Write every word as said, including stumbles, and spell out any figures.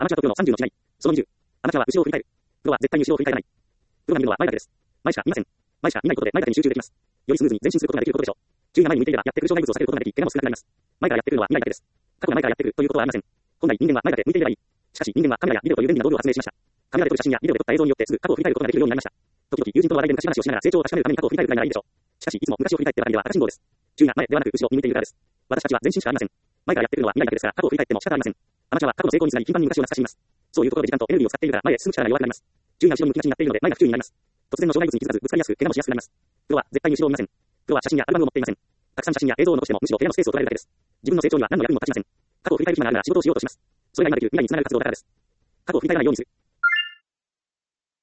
アマチュアとプロのさんじゅうの違い。そのにじゅう。アマチュアは後ろを振り返る。プロは絶対に後ろを振り返らない。プロが見るのは前だけです。前しか見ません。前しか見ないことで前だけに集中できます。よりスムーズに前進することができることでしょう。注意が前に向いていればやってくる障害物を避けることができ、怪我も少なくなります。前からやってくるのは未来だけです。過去が前からやってくるということはありません。本来人間は前だけ向いていればいい。しかし人間はカメラやビデオという便利な道具を発明しました。カメラで撮る写真やビデオで撮った映像によってすぐ過去を振り返ることができるようになりました。時々友人との話題で昔話をしながら成長を確かめるために過去を振り返るくらいならいいでしょう。しかしいつも昔を振り返ってばかりでは赤信号です。注意が前ではなく後ろに向いているからです。私たちは前進しかありません。前からやってくるのは未来だけですから過去を振り返っても仕方ありません。アマチュアは過去の成功につなぎ頻繁に昔を懐かしみます。そういうところで時間とエネルギーを使っているから前へ進む力が弱くなります。注意が後ろに向きがちになっているので前が不注意になります。突然の障害物に気づかずぶつかりやすく怪我もしやすくなります。プロは絶対に後ろを見ません。プロは写真やアルバムを持っていません。たくさん写真や映像を残してもむしろ部屋のスペースを取られるだけです。自分の成長には何の役にも立ちません。過去を振り返る暇があるなら仕事をしようとします。それが今できる未来につながる活動だからです。過去を振り返らないようにする。